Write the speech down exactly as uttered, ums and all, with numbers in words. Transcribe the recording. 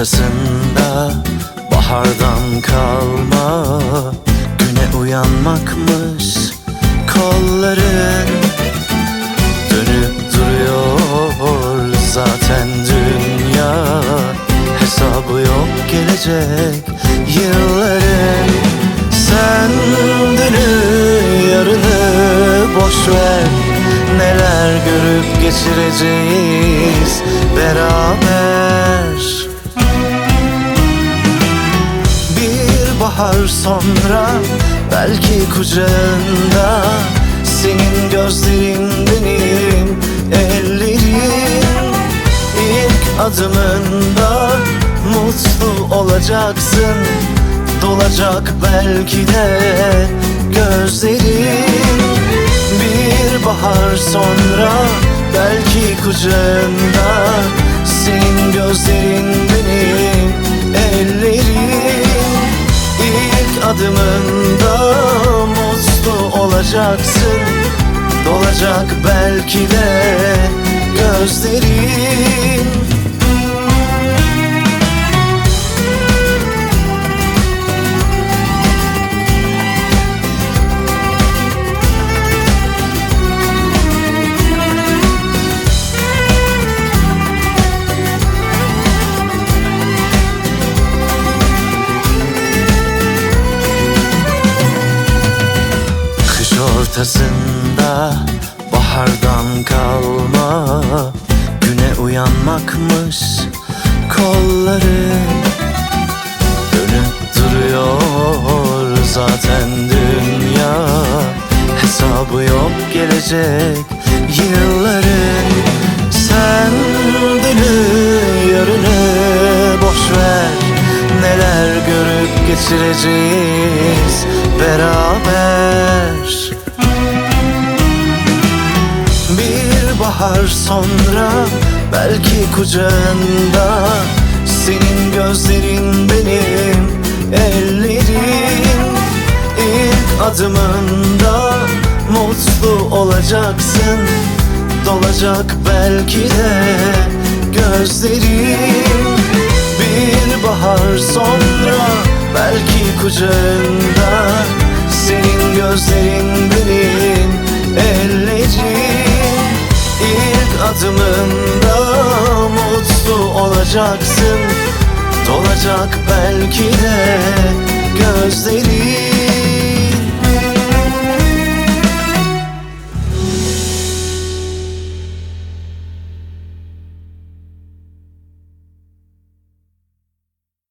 ortasında bahardan kalma güne uyanmakmış kolların. Dönüp duruyor zaten dünya, hesabı yok gelecek yılların. Sen dünü yarını boş ver, neler görüp geçireceğiz beraber. Bir bahar sonra belki kucağında, senin gözlerin benim ellerim. İlk adımında mutlu olacaksın, dolacak belki de gözlerin. Bir bahar sonra belki kucağında, senin gözlerin benim ellerim. İlk adımında mutlu olacaksın, dolacak belki de gözlerin. Ortasında bahardan kalma güne uyanmakmış kolların. Dönüp duruyor zaten dünya, hesabı yok gelecek yılların. Sen dünü yarını boş ver, neler görüp geçireceğiz beraber. Bir bahar sonra belki kucağında, senin gözlerin benim ellerim. İlk adımında mutlu olacaksın, dolacak belki de gözlerin. Bir bahar sonra belki kucağında, senin gözlerin benim ellerim. İlk adımında mutlu olacaksın, dolacak belki de gözlerin.